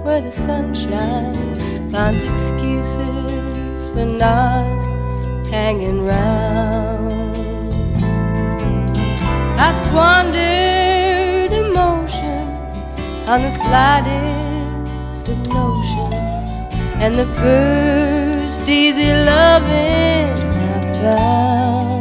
where the sunshine finds excuses for not hanging round. I squandered emotions on the slightest of notions, and the first easy loving I found.